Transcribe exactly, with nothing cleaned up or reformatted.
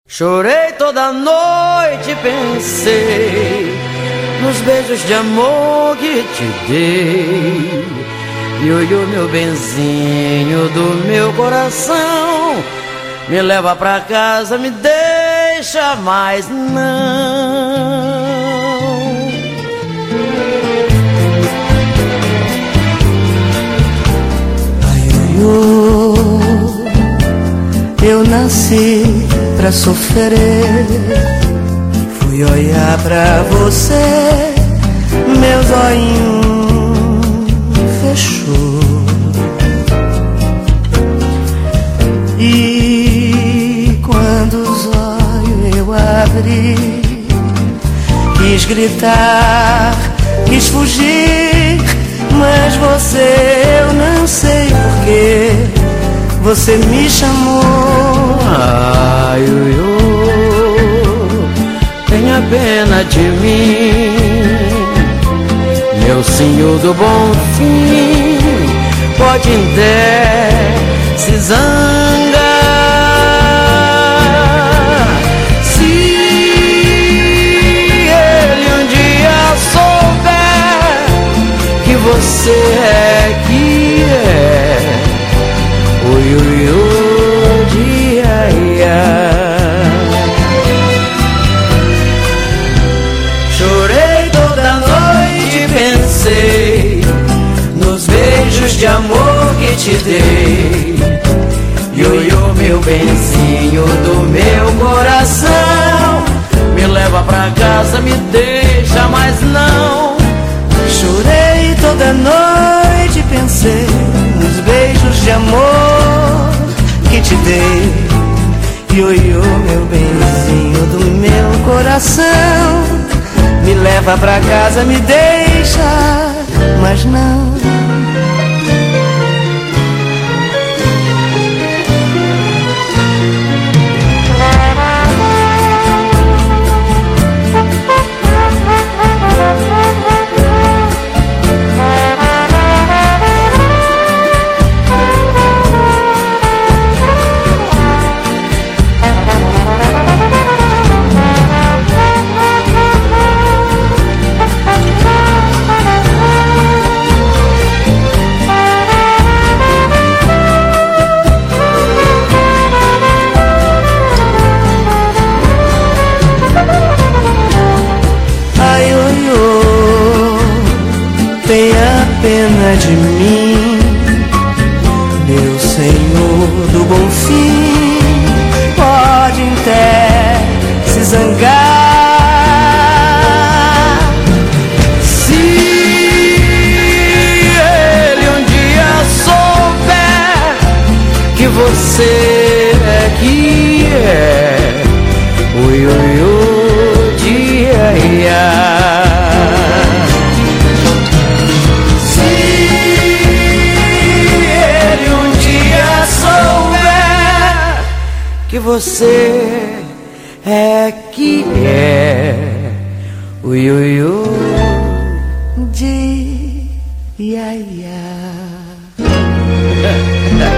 Chorei toda noite, pensei nos beijos de amor que te dei. Ioiô, meu benzinho do meu coração, me leva pra casa, me deixa mais não. Ai, ioiô, eu nasci pra sofrer. Fui olhar pra você, meu zoinho fechou. E quando os olhos eu abri, quis gritar, quis fugir, mas você, eu não sei porquê, você me chamou. Ai, ioiô, tenha pena de mim, meu senhor do bom fim, pode até se zangar. Se ele um dia souber que você é que é o ioiô de Iaiá. Chorei toda noite, pensei nos beijos de amor que te dei. Ioiô, meu benzinho do meu coração, me leva pra casa, me deixa mais não. Chorei toda noite, pensei nos beijos de amor que te dei. Ioiô, meu benzinho do meu coração, me leva pra casa, me deixa, mas não. Tenha pena de mim, meu senhor do bom fim, pode até se zangar. Se ele um dia souber que você é que é o ioiô de Iaiá. Que você é que é o ioiô de Iaiá.